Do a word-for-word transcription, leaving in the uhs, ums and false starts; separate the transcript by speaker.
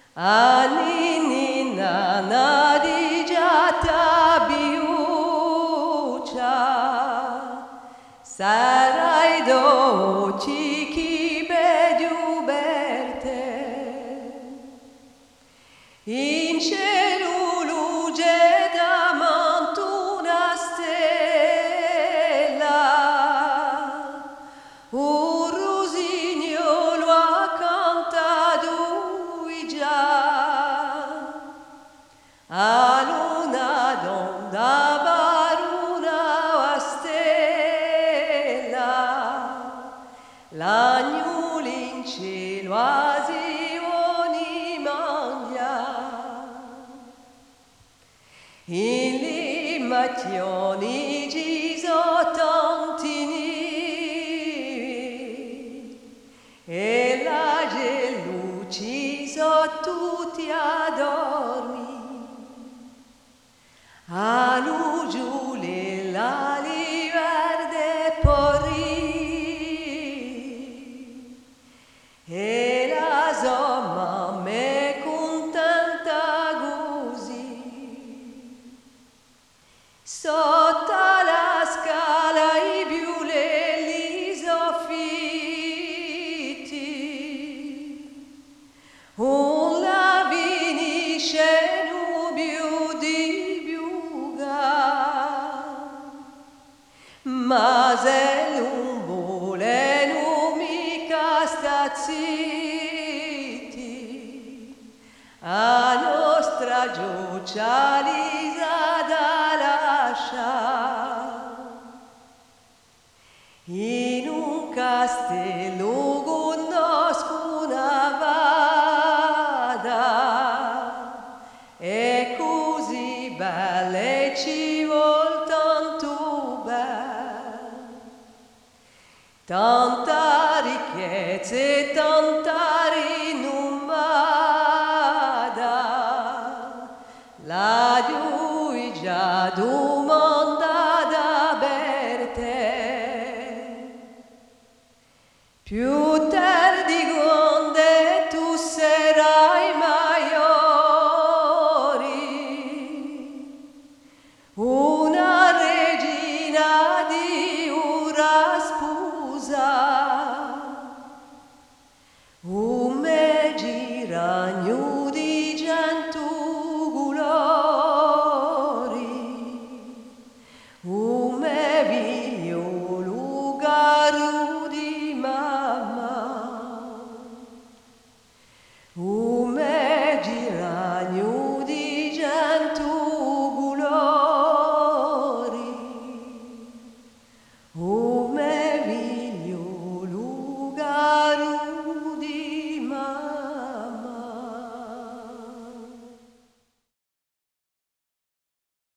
Speaker 1: Anina nadijata biucha sarai doci chi beduberte in cielo luce davanti una stella un rosignolo accantato già a una donna baruna stella l'agnolo in cielo asioni mangia in limazioni ci sono tanti nidi e la geluci sono tutti a dormire a lugiule l'ali verde porri e la somma me contenta così sotto la scala i biulelli soffitti un la vinisce nubio di biuga ma se non vuole non mica sta zitti a nostra giocia lisa da lasciare in un castello conosco una vada è così bella e ci vuol tanto bene tanta ricchezza e tanta rinomata la giuia